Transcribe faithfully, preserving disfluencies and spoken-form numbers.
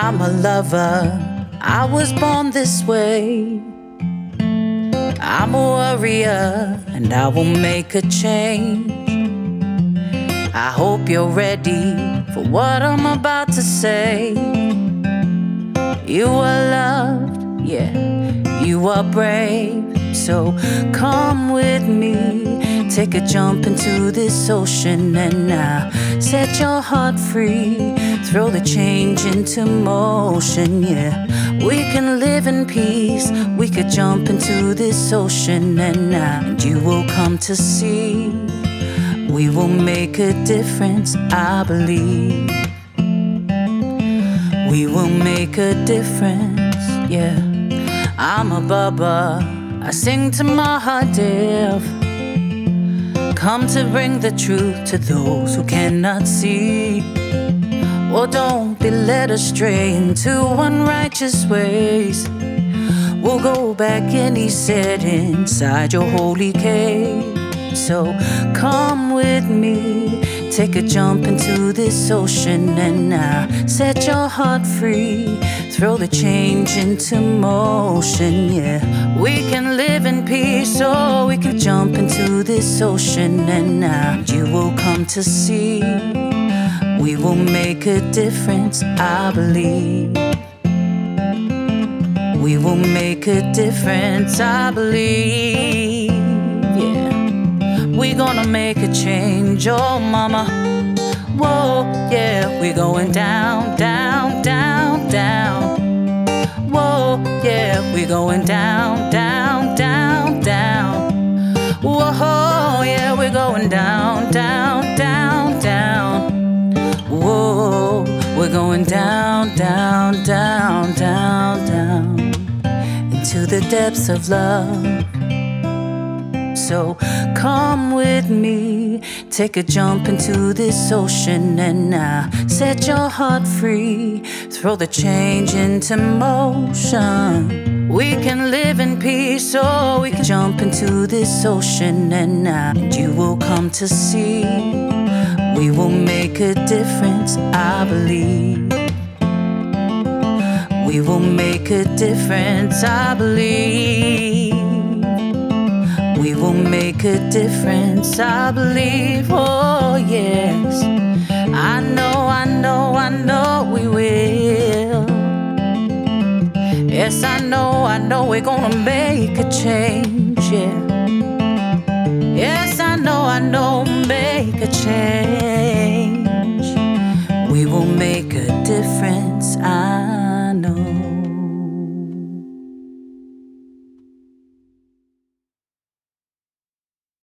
I'm a lover, I was born this way. I'm a warrior, and I will make a change. I hope you're ready for what I'm about to say. You are loved, yeah, you are brave. So come with me, take a jump into this ocean, and now set your heart free. Throw the change into motion, yeah. We can live in peace. We could jump into this ocean, and now and you will come to see. We will make a difference, I believe. We will make a difference, yeah. I'm a Bubba, I sing to my heart deaf. Come to bring the truth to those who cannot see. Oh, don't be led astray into unrighteous ways. We'll go back, and he said, inside your holy cave. So come with me, take a jump into this ocean, and now set your heart free. Throw the change into motion, yeah. We can live in peace, so we can jump into this ocean, and now you will come to see. We will make a difference, I believe. We will make a difference, I believe, yeah. We're gonna make a change, oh mama. Whoa, yeah, we're going down, down, down, down. Whoa, yeah, we're going down, down, down, down. Whoa, yeah, we're going down, down, down, down. Whoa, we're going down, down, down, down, down into the depths of love. So come with me, take a jump into this ocean, and now set your heart free. Throw the change into motion. We can live in peace, so we can jump into this ocean, and now and you will come to see. We will make a difference, I believe. We will make a difference, I believe. We will make a difference, I believe, oh yes. I know, I know, I know we will. Yes, I know, I know we're gonna make a change, yeah. Yes, I know, I know, make a change. We will make a